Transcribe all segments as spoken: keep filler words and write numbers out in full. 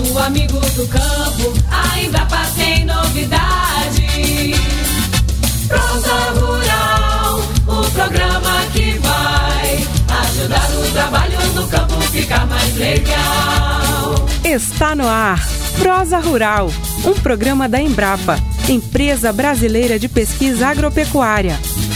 o amigo do campo, a Embrapa tem novidade. Prosa Rural, o programa que vai ajudar o trabalho no campo ficar mais legal. Está no ar, Prosa Rural, um programa da Embrapa, Empresa Brasileira de Pesquisa Agropecuária.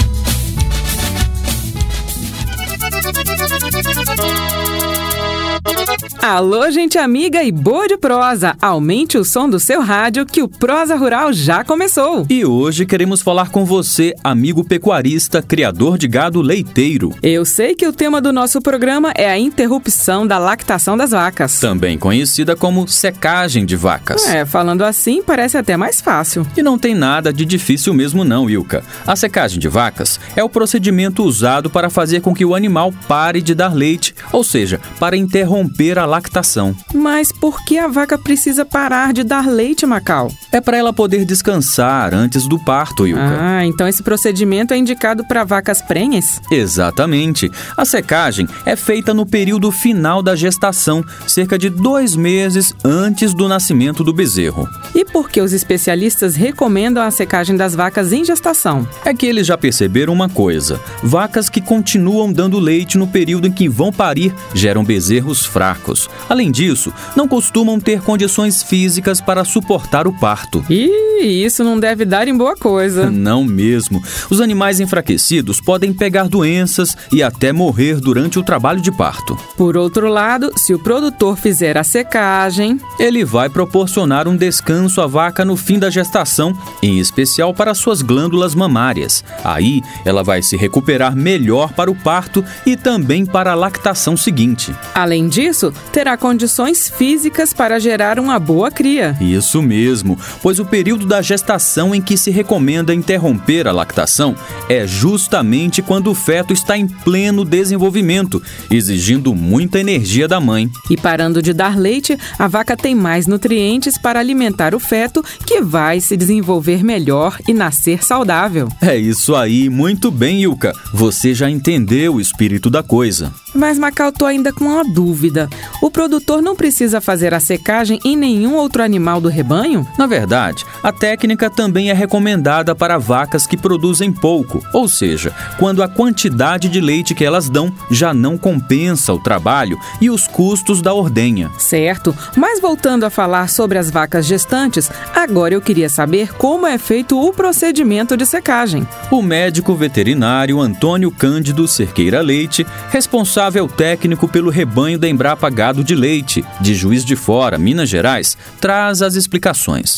Alô, gente amiga e boa de prosa! Aumente o som do seu rádio que o Prosa Rural já começou! E hoje queremos falar com você, amigo pecuarista, criador de gado leiteiro. Eu sei que o tema do nosso programa é a interrupção da lactação das vacas. Também conhecida como secagem de vacas. É, falando assim parece até mais fácil. E não tem nada de difícil mesmo não, Ilka. A secagem de vacas é o procedimento usado para fazer com que o animal pare de dar leite, ou seja, para interromper a lactação. Mas por que a vaca precisa parar de dar leite, Macau? É para ela poder descansar antes do parto, Ilka. Ah, então esse procedimento é indicado para vacas prenhes? Exatamente. A secagem é feita no período final da gestação, cerca de dois meses antes do nascimento do bezerro. E por que os especialistas recomendam a secagem das vacas em gestação? É que eles já perceberam uma coisa: vacas que continuam dando leite no período em que vão parir geram bezerros fracos. Além disso, não costumam ter condições físicas para suportar o parto. Ih, isso não deve dar em boa coisa. Não mesmo. Os animais enfraquecidos podem pegar doenças e até morrer durante o trabalho de parto. Por outro lado, se o produtor fizer a secagem, ele vai proporcionar um descanso à vaca no fim da gestação, em especial para suas glândulas mamárias. Aí, ela vai se recuperar melhor para o parto e também para a lactação seguinte. Além disso, terá condições físicas para gerar uma boa cria. Isso mesmo, pois o período da gestação em que se recomenda interromper a lactação é justamente quando o feto está em pleno desenvolvimento, exigindo muita energia da mãe. E parando de dar leite, a vaca tem mais nutrientes para alimentar o feto, que vai se desenvolver melhor e nascer saudável. É isso aí, muito bem, Ilka. Você já entendeu o espírito da coisa. Mas, Macau, tô ainda com uma dúvida. O produtor não precisa fazer a secagem em nenhum outro animal do rebanho? Na verdade, a técnica também é recomendada para vacas que produzem pouco, ou seja, quando a quantidade de leite que elas dão já não compensa o trabalho e os custos da ordenha. Certo, mas voltando a falar sobre as vacas gestantes, agora eu queria saber como é feito o procedimento de secagem. O médico veterinário Antônio Cândido Cerqueira Leite, responsável técnico pelo rebanho da Embrapa Gado de Leite, de Juiz de Fora, Minas Gerais, traz as explicações.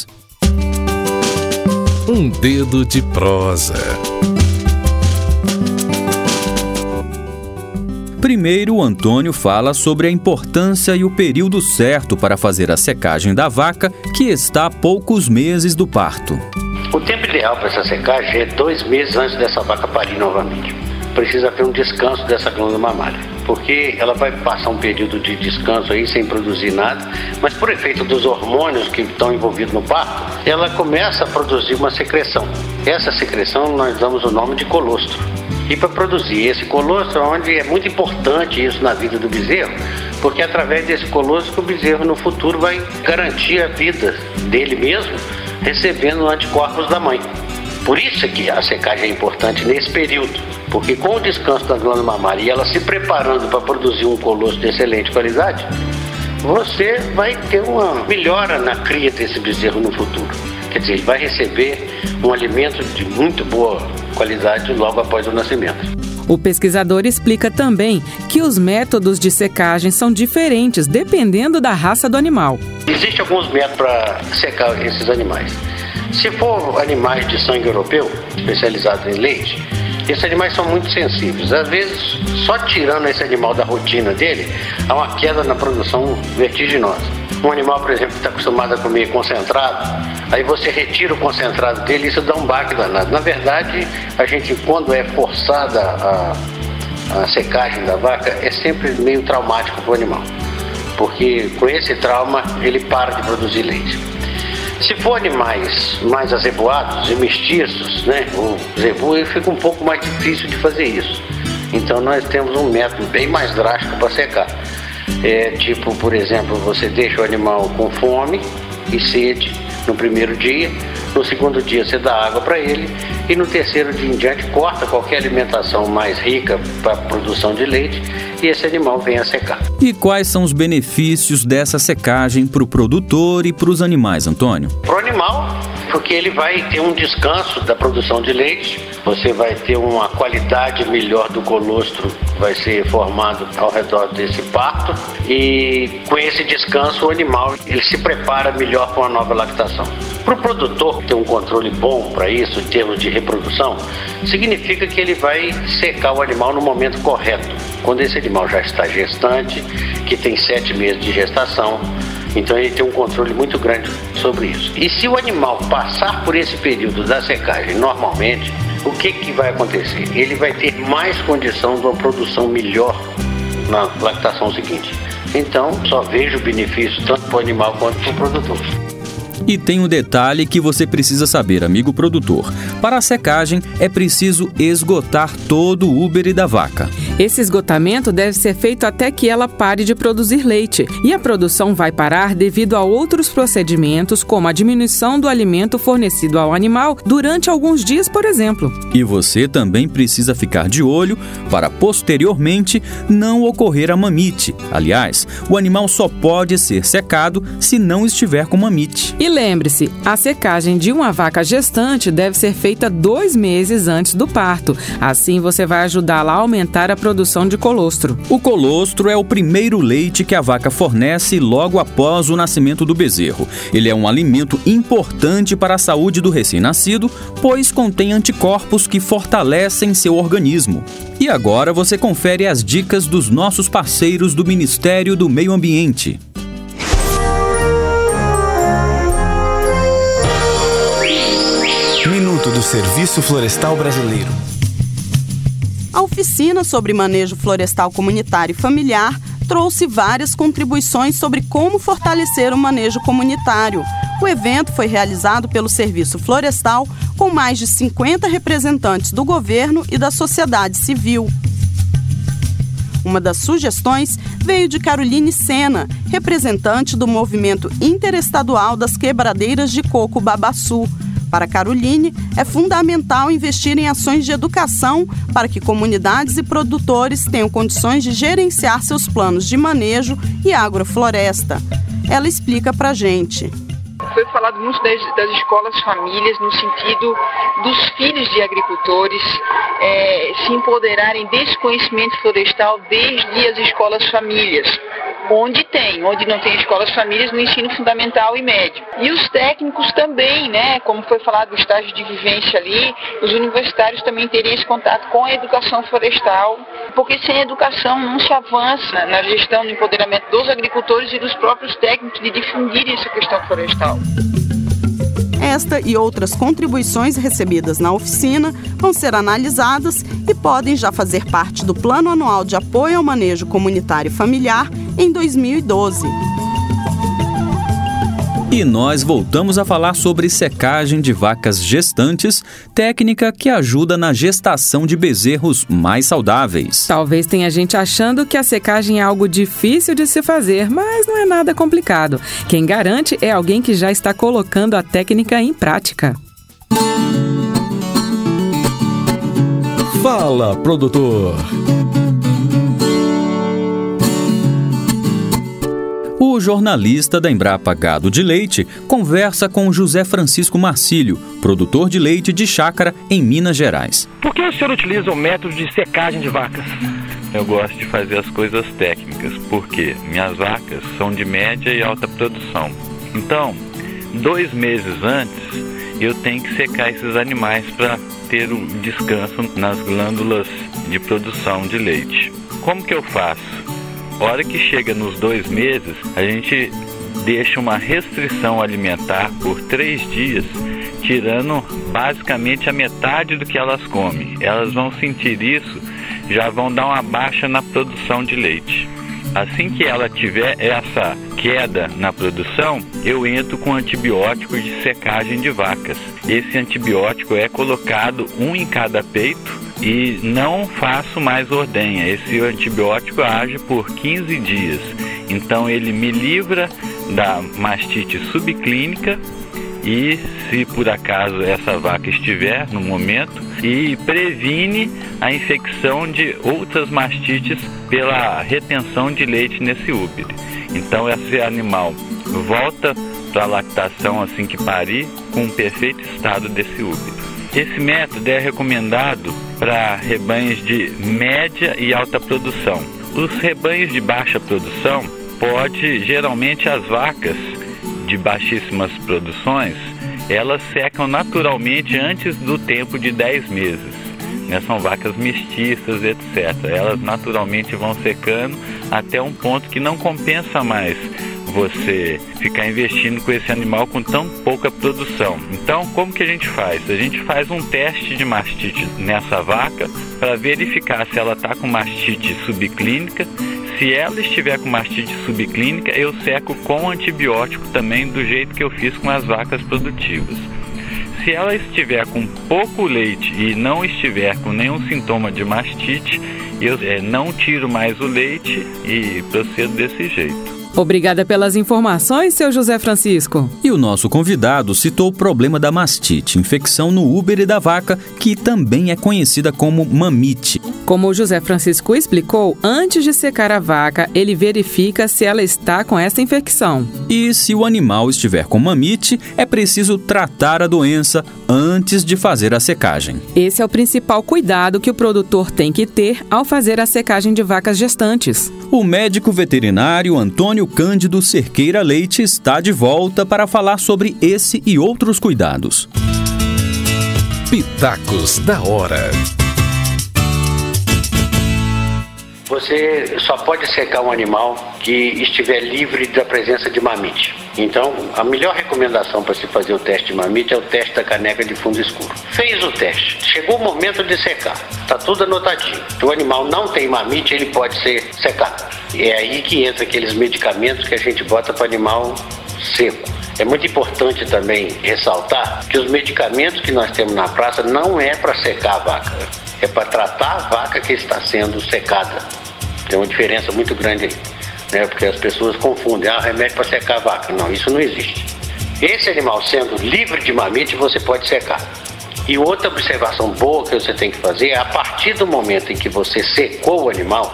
Um dedo de prosa. Primeiro, o Antônio fala sobre a importância e o período certo para fazer a secagem da vaca, que está a poucos meses do parto. O tempo ideal para essa secagem é dois meses antes dessa vaca parir novamente. Precisa ter um descanso dessa glândula mamária, porque ela vai passar um período de descanso aí sem produzir nada, mas por efeito dos hormônios que estão envolvidos no parto, ela começa a produzir uma secreção. Essa secreção nós damos o nome de colostro. E para produzir esse colostro, onde é muito importante isso na vida do bezerro, porque é através desse colostro que o bezerro no futuro vai garantir a vida dele mesmo, recebendo anticorpos da mãe. Por isso é que a secagem é importante nesse período, porque com o descanso da glândula mamária e ela se preparando para produzir um colostro de excelente qualidade, você vai ter uma melhora na cria desse bezerro no futuro. Quer dizer, ele vai receber um alimento de muito boa qualidade logo após o nascimento. O pesquisador explica também que os métodos de secagem são diferentes dependendo da raça do animal. Existem alguns métodos para secar esses animais. Se for animais de sangue europeu, especializados em leite, esses animais são muito sensíveis. Às vezes, só tirando esse animal da rotina dele, há uma queda na produção vertiginosa. Um animal, por exemplo, que está acostumado a comer concentrado, aí você retira o concentrado dele e isso dá um baque danado. Na verdade, a gente, quando é forçada a, a secagem da vaca, é sempre meio traumático para o animal, porque com esse trauma ele para de produzir leite. Se for animais mais azeboados e mestiços, né, o zebu, fica um pouco mais difícil de fazer isso. Então nós temos um método bem mais drástico para secar. É tipo, por exemplo, você deixa o animal com fome e sede no primeiro dia, no segundo dia você dá água para ele e no terceiro dia em diante corta qualquer alimentação mais rica para a produção de leite e esse animal vem a secar. E quais são os benefícios dessa secagem para o produtor e para os animais, Antônio? Para o animal, porque ele vai ter um descanso da produção de leite, você vai ter uma qualidade melhor do colostro, vai ser formado ao redor desse parto e com esse descanso o animal ele se prepara melhor para uma nova lactação. Para o produtor ter um controle bom para isso, em termos de reprodução, significa que ele vai secar o animal no momento correto, quando esse animal já está gestante, que tem sete meses de gestação. Então ele tem um controle muito grande sobre isso. E se o animal passar por esse período da secagem normalmente, o que, que vai acontecer? Ele vai ter mais condição de uma produção melhor na lactação seguinte. Então só vejo benefício tanto para o animal quanto para o produtor. E tem um detalhe que você precisa saber, amigo produtor. Para a secagem, é preciso esgotar todo o úbere da vaca. Esse esgotamento deve ser feito até que ela pare de produzir leite. E a produção vai parar devido a outros procedimentos, como a diminuição do alimento fornecido ao animal durante alguns dias, por exemplo. E você também precisa ficar de olho para, posteriormente, não ocorrer a mamite. Aliás, o animal só pode ser secado se não estiver com mamite. E lembre-se, a secagem de uma vaca gestante deve ser feita dois meses antes do parto. Assim você vai ajudá-la a aumentar a produção de colostro. O colostro é o primeiro leite que a vaca fornece logo após o nascimento do bezerro. Ele é um alimento importante para a saúde do recém-nascido, pois contém anticorpos que fortalecem seu organismo. E agora você confere as dicas dos nossos parceiros do Ministério do Meio Ambiente. Minuto do Serviço Florestal Brasileiro. A oficina sobre manejo florestal comunitário e familiar trouxe várias contribuições sobre como fortalecer o manejo comunitário. O evento foi realizado pelo Serviço Florestal com mais de cinquenta representantes do governo e da sociedade civil. Uma das sugestões veio de Caroline Sena, representante do Movimento Interestadual das Quebradeiras de Coco Babaçu. Para Caroline, é fundamental investir em ações de educação para que comunidades e produtores tenham condições de gerenciar seus planos de manejo e agrofloresta. Ela explica pra gente. Foi falado muito das, das escolas famílias no sentido dos filhos de agricultores é, se empoderarem desse conhecimento florestal desde as escolas famílias, onde tem, onde não tem escolas famílias no ensino fundamental e médio. E os técnicos também, né, como foi falado do estágio de vivência ali, os universitários também teriam esse contato com a educação florestal, porque sem educação não se avança na gestão do empoderamento dos agricultores e dos próprios técnicos de difundirem essa questão florestal. Esta e outras contribuições recebidas na oficina vão ser analisadas e podem já fazer parte do Plano Anual de Apoio ao Manejo Comunitário e Familiar em dois mil e doze. E nós voltamos a falar sobre secagem de vacas gestantes, técnica que ajuda na gestação de bezerros mais saudáveis. Talvez tenha gente achando que a secagem é algo difícil de se fazer, mas não é nada complicado. Quem garante é alguém que já está colocando a técnica em prática. Fala, produtor! O jornalista da Embrapa Gado de Leite conversa com José Francisco Marcílio, produtor de leite de chácara em Minas Gerais. Por que o senhor utiliza o método de secagem de vacas? Eu gosto de fazer as coisas técnicas, porque minhas vacas são de média e alta produção. Então, dois meses antes, eu tenho que secar esses animais para ter um descanso nas glândulas de produção de leite. Como que eu faço? A hora que chega nos dois meses, a gente deixa uma restrição alimentar por três dias, tirando basicamente a metade do que elas comem. Elas vão sentir isso, já vão dar uma baixa na produção de leite. Assim que ela tiver essa queda na produção, eu entro com antibiótico de secagem de vacas. Esse antibiótico é colocado um em cada peito e não faço mais ordenha. Esse antibiótico age por quinze dias. Então ele me livra da mastite subclínica e, se por acaso essa vaca estiver no momento, e previne a infecção de outras mastites pela retenção de leite nesse úbere. Então esse animal volta para a lactação assim que parir com um perfeito estado desse úbere. Esse método é recomendado para rebanhos de média e alta produção. Os rebanhos de baixa produção, pode, geralmente as vacas de baixíssimas produções, elas secam naturalmente antes do tempo de dez meses. Né? São vacas mestiças, etcétera. Elas naturalmente vão secando até um ponto que não compensa mais você ficar investindo com esse animal com tão pouca produção. Então, como que a gente faz? A gente faz um teste de mastite nessa vaca para verificar se ela está com mastite subclínica. Se ela estiver com mastite subclínica, eu seco com antibiótico também, do jeito que eu fiz com as vacas produtivas. Se ela estiver com pouco leite e não estiver com nenhum sintoma de mastite, eu é, não tiro mais o leite e procedo desse jeito. Obrigada pelas informações, seu José Francisco. E o nosso convidado citou o problema da mastite, infecção no úbere da vaca, que também é conhecida como mamite. Como o José Francisco explicou, antes de secar a vaca, ele verifica se ela está com essa infecção. E se o animal estiver com mamite, é preciso tratar a doença antes de fazer a secagem. Esse é o principal cuidado que o produtor tem que ter ao fazer a secagem de vacas gestantes. O médico veterinário Antônio Cândido Cerqueira Leite está de volta para falar sobre esse e outros cuidados. Pitacos da hora. Você só pode secar um animal que estiver livre da presença de mamite. Então, a melhor recomendação para se fazer o teste de mamite é o teste da caneca de fundo escuro. Fez o teste, chegou o momento de secar, está tudo anotadinho. Se o animal não tem mamite, ele pode ser secado. E é aí que entra aqueles medicamentos que a gente bota para o animal seco. É muito importante também ressaltar que os medicamentos que nós temos na praça não é para secar a vaca, é para tratar a vaca que está sendo secada. Tem uma diferença muito grande aí, né? Porque as pessoas confundem, ah, remédio para secar a vaca. Não, isso não existe. Esse animal sendo livre de mamite, você pode secar. E outra observação boa que você tem que fazer é, a partir do momento em que você secou o animal,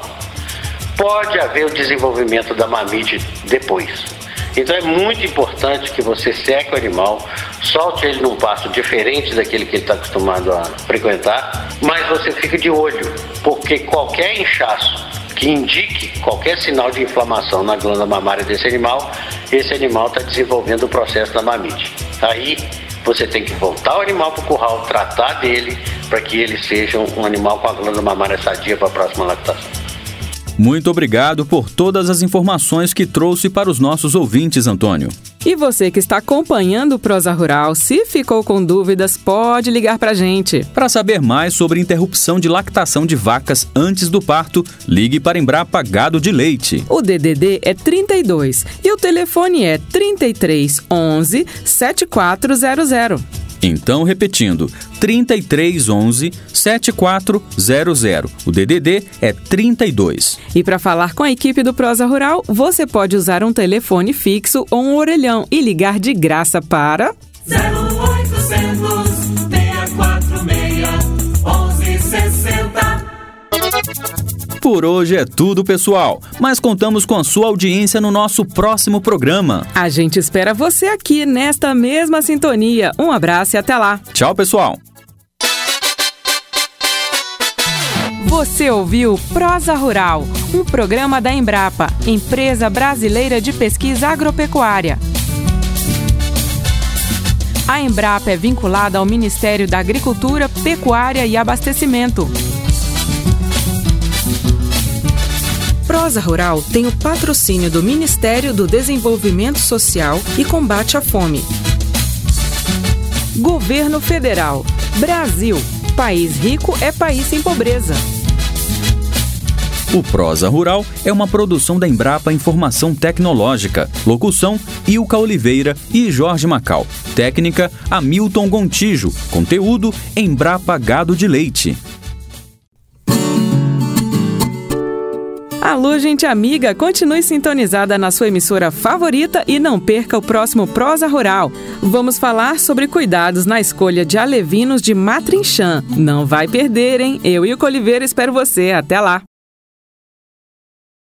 pode haver o desenvolvimento da mamite depois. Então é muito importante que você seque o animal, solte ele num pasto diferente daquele que ele está acostumado a frequentar, mas você fica de olho, porque qualquer inchaço que indique qualquer sinal de inflamação na glândula mamária desse animal, esse animal está desenvolvendo o processo da mamite. Aí você tem que voltar o animal para o curral, tratar dele, para que ele seja um animal com a glândula mamária sadia para a próxima lactação. Muito obrigado por todas as informações que trouxe para os nossos ouvintes, Antônio. E você que está acompanhando o Prosa Rural, se ficou com dúvidas, pode ligar para a gente. Para saber mais sobre interrupção de lactação de vacas antes do parto, ligue para Embrapa Gado de Leite. O D D D é trinta e dois e o telefone é trinta e três, onze, setenta e quatro zero zero. Então, repetindo, trinta e três, onze, setenta e quatro zero zero. O D D D é trinta e dois. E para falar com a equipe do Prosa Rural, você pode usar um telefone fixo ou um orelhão e ligar de graça para... zero oitocentos, seis quatro seis, onze sessenta. Por hoje é tudo, pessoal, mas contamos com a sua audiência no nosso próximo programa. A gente espera você aqui nesta mesma sintonia. Um abraço e até lá. Tchau, pessoal. Você ouviu Prosa Rural, um programa da Embrapa, Empresa Brasileira de Pesquisa Agropecuária. A Embrapa é vinculada ao Ministério da Agricultura, Pecuária e Abastecimento. Prosa Rural tem o patrocínio do Ministério do Desenvolvimento Social e Combate à Fome. Governo Federal. Brasil. País rico é país sem pobreza. O Prosa Rural é uma produção da Embrapa Informação Tecnológica. Locução, Ilka Oliveira e Jorge Macau. Técnica, Hamilton Gontijo. Conteúdo, Embrapa Gado de Leite. Alô, gente amiga, continue sintonizada na sua emissora favorita e não perca o próximo Prosa Rural. Vamos falar sobre cuidados na escolha de alevinos de Matrinchã. Não vai perder, hein? Eu e o Coliveira espero você. Até lá!